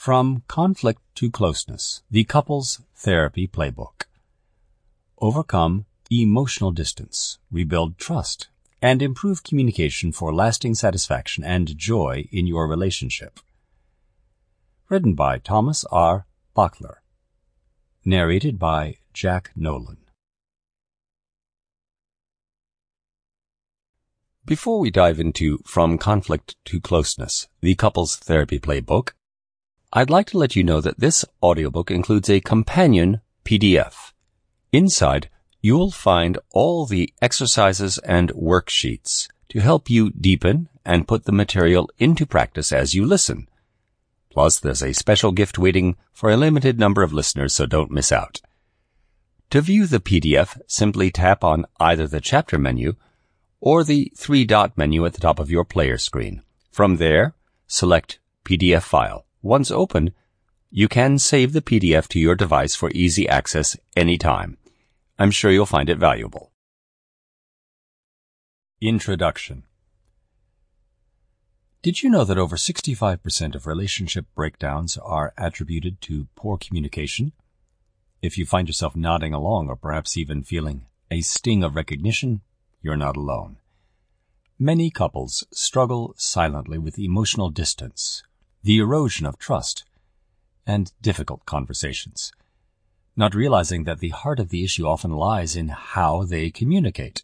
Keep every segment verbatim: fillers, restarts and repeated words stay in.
From Conflict to Closeness, the Couples Therapy Playbook. Overcome emotional distance, rebuild trust, and improve communication for lasting satisfaction and joy in your relationship. Written by Thomas R. Bachler. Narrated by Jack Nolan. Before we dive into From Conflict to Closeness, the Couples Therapy Playbook, I'd like to let you know that this audiobook includes a companion P D F. Inside, you'll find all the exercises and worksheets to help you deepen and put the material into practice as you listen. Plus, there's a special gift waiting for a limited number of listeners, so don't miss out. To view the P D F, simply tap on either the chapter menu or the three-dot menu at the top of your player screen. From there, select P D F file. Once open, you can save the P D F to your device for easy access anytime. I'm sure you'll find it valuable. Introduction. Did you know that over sixty-five percent of relationship breakdowns are attributed to poor communication? If you find yourself nodding along or perhaps even feeling a sting of recognition, you're not alone. Many couples struggle silently with emotional distance, the erosion of trust, and difficult conversations, not realizing that the heart of the issue often lies in how they communicate.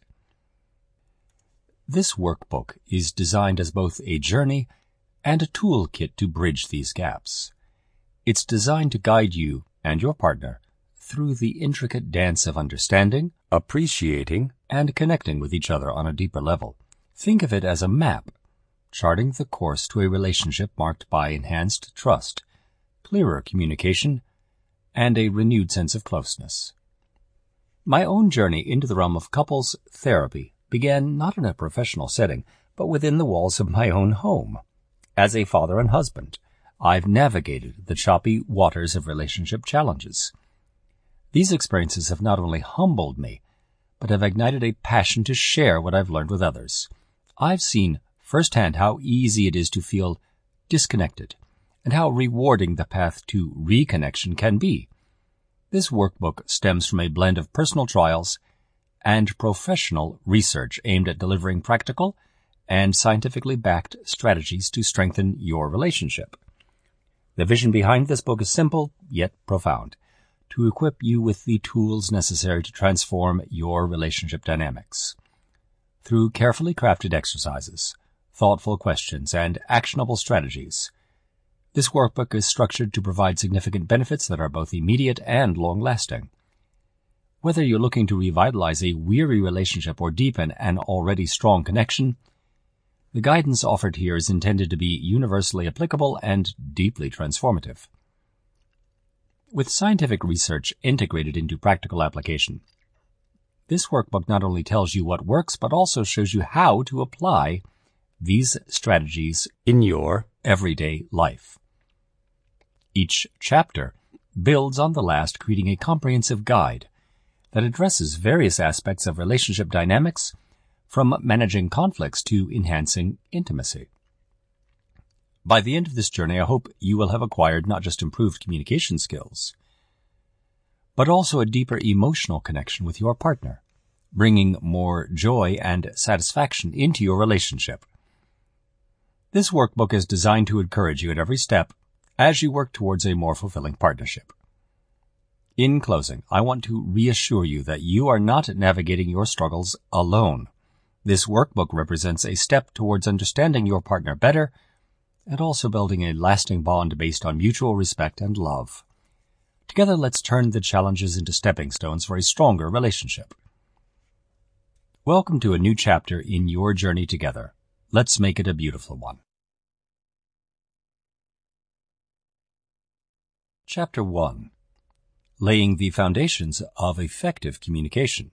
This workbook is designed as both a journey and a toolkit to bridge these gaps. It's designed to guide you and your partner through the intricate dance of understanding, appreciating, and connecting with each other on a deeper level. Think of it as a map, charting the course to a relationship marked by enhanced trust, clearer communication, and a renewed sense of closeness. My own journey into the realm of couples therapy began not in a professional setting, but within the walls of my own home. As a father and husband, I've navigated the choppy waters of relationship challenges. These experiences have not only humbled me, but have ignited a passion to share what I've learned with others. I've seen firsthand how easy it is to feel disconnected, and how rewarding the path to reconnection can be. This workbook stems from a blend of personal trials and professional research aimed at delivering practical and scientifically backed strategies to strengthen your relationship. The vision behind this book is simple, yet profound: to equip you with the tools necessary to transform your relationship dynamics. Through carefully crafted exercises, thoughtful questions, and actionable strategies, this workbook is structured to provide significant benefits that are both immediate and long-lasting. Whether you're looking to revitalize a weary relationship or deepen an already strong connection, the guidance offered here is intended to be universally applicable and deeply transformative. With scientific research integrated into practical application, this workbook not only tells you what works, but also shows you how to apply these strategies in your everyday life. Each chapter builds on the last, creating a comprehensive guide that addresses various aspects of relationship dynamics, from managing conflicts to enhancing intimacy. By the end of this journey, I hope you will have acquired not just improved communication skills, but also a deeper emotional connection with your partner, bringing more joy and satisfaction into your relationship. This workbook is designed to encourage you at every step as you work towards a more fulfilling partnership. In closing, I want to reassure you that you are not navigating your struggles alone. This workbook represents a step towards understanding your partner better and also building a lasting bond based on mutual respect and love. Together, let's turn the challenges into stepping stones for a stronger relationship. Welcome to a new chapter in your journey together. Let's make it a beautiful one. Chapter one. Laying the Foundations of Effective Communication.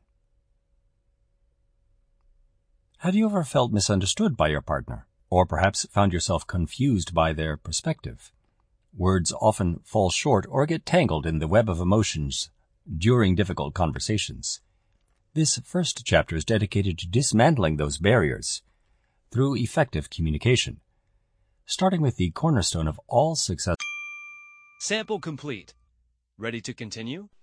Have you ever felt misunderstood by your partner, or perhaps found yourself confused by their perspective? Words often fall short or get tangled in the web of emotions during difficult conversations. This first chapter is dedicated to dismantling those barriers through effective communication, starting with the cornerstone of all success. Sample complete. Ready to continue?